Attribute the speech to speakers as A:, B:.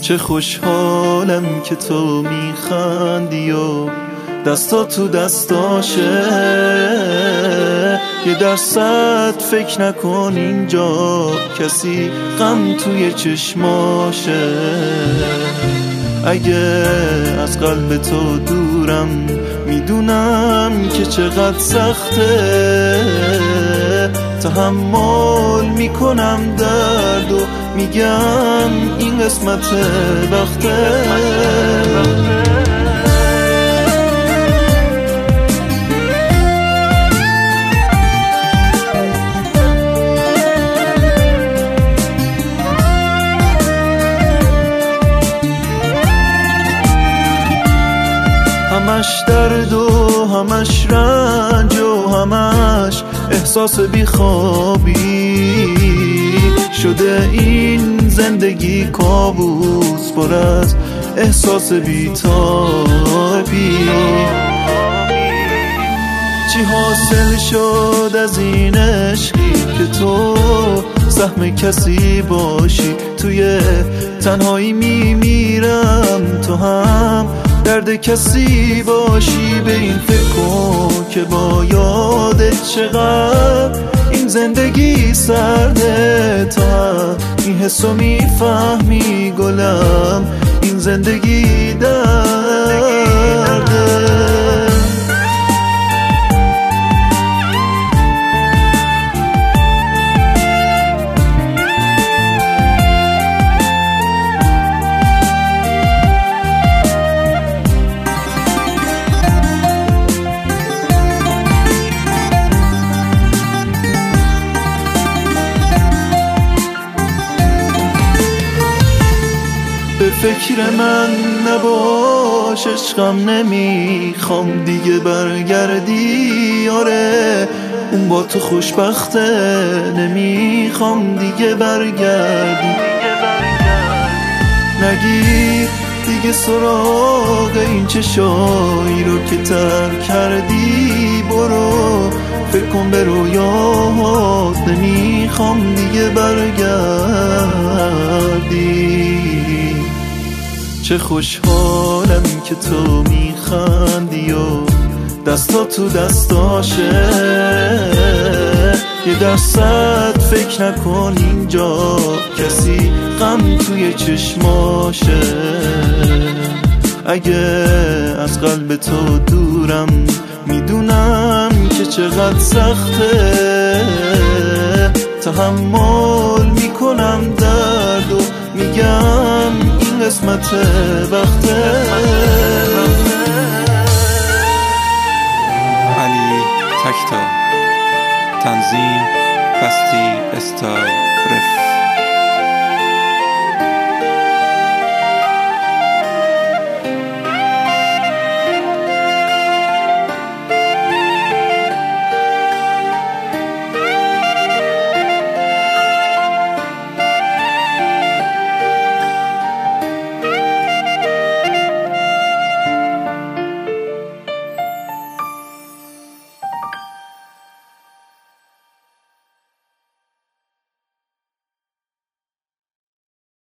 A: چه خوشحالم که تو میخندی و دستا تو دستاشه. یه درصد فکر نکن اینجا کسی غم توی چشماشه. اگه از قلب تو دورم میدونم که چقدر سخته. تحمل میکنم درد و میگم این قسمت وقته. همش درد و همش رنج و همش احساس بیخوابی شده. این زندگی کابوس پر از احساس بی‌تابی. چی حاصل شد از این عشقی که تو سهم کسی باشی؟ توی تنهایی میمیرم تو هم درد کسی باشی. به این فکر کن که با یادت چقدر این زندگی سرده. تا این حسو میفهمی گلم این زندگی درده. به فکر من نباش عشقم، نمیخوام دیگه برگردی. آره اون با تو خوشبخته، نمیخوام دیگه برگردی. نگیر دیگه سراغ این چشایی رو که ترک کردی. برو فکر کن به رویاهات، نمیخوام دیگه برگردی. چه خوشحالم که تو میخندی و دستا تو دستاشه. یه درصد فکر نکن اینجا کسی غم توی چشماشه. اگه از قلب تو دورم میدونم که چقدر سخته. تحمل میکنم درد و میگم این قسمت وقته.
B: علی تکتا، تنظیم بستی استار رف.